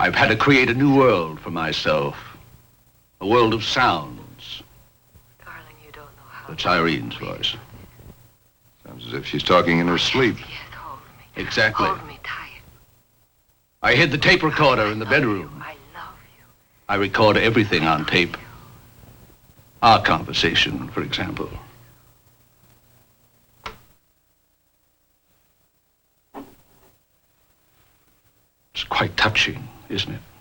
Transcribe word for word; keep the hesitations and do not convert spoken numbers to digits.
I've had to create a new world for myself. A world of sounds. Darling, you don't know how... That's Irene's voice. Sounds as if she's talking in her sleep. Yes, hold me. Exactly. Hold me tight. I hid the tape recorder in the bedroom. I love you. I record everything on tape. Our conversation, for example. It's quite touching, isn't it?